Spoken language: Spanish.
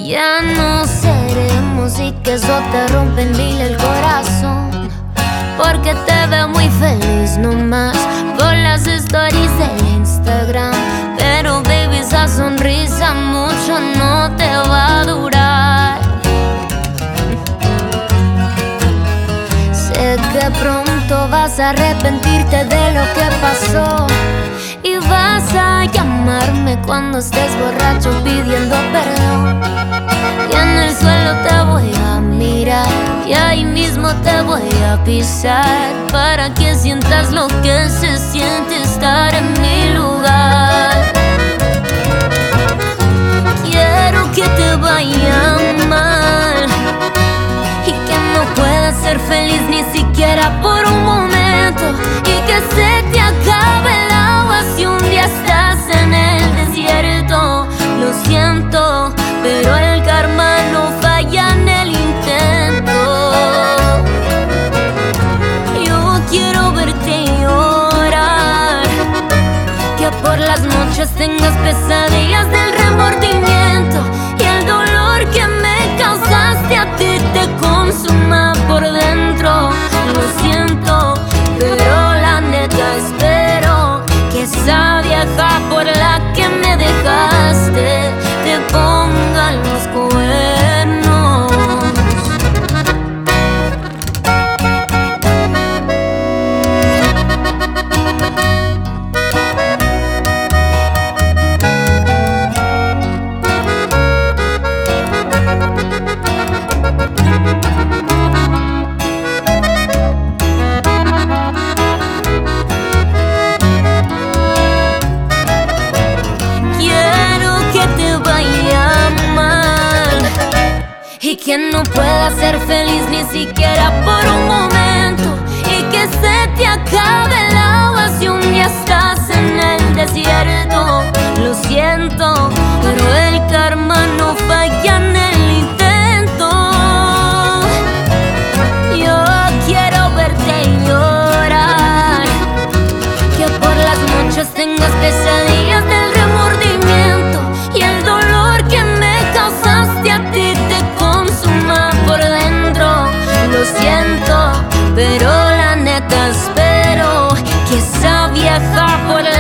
Ya no seremos y que eso te rompe en mil el corazón, porque te veo muy feliz nomás por las stories de Instagram. Pero baby, esa sonrisa mucho no te va a durar. Sé que pronto vas a arrepentirte de lo que pasó y vas a llamarme cuando estés borracho pidiendo perdón. Y en el suelo te voy a mirar y ahí mismo te voy a pisar, para que sientas lo que se siente estar en mi lugar. Quiero que te vaya mal y que no puedas ser feliz ni siquiera por un momento, y que se te acabe el agua si un día estás en el desierto. Lo siento, pero el karma no falla en el intento. Yo quiero verte llorar, que por las noches tengas pesadillas del remordimiento y el dolor que me causaste a ti te consuma por dentro. Lo siento, pero la neta espero que esa vieja por la que me dejaste te ponga los cuernos. Y que no puedas ser feliz ni siquiera por un momento, y que se te acabe el agua si un día estás en el desierto. Lo siento, pero el karma no falla en el intento. Yo quiero verte llorar, que por las noches tengas pesadillas del remordimiento y el dolor que me causaste a ti te consuma por dentro. Lo siento, pero la neta espero que esa vieja por la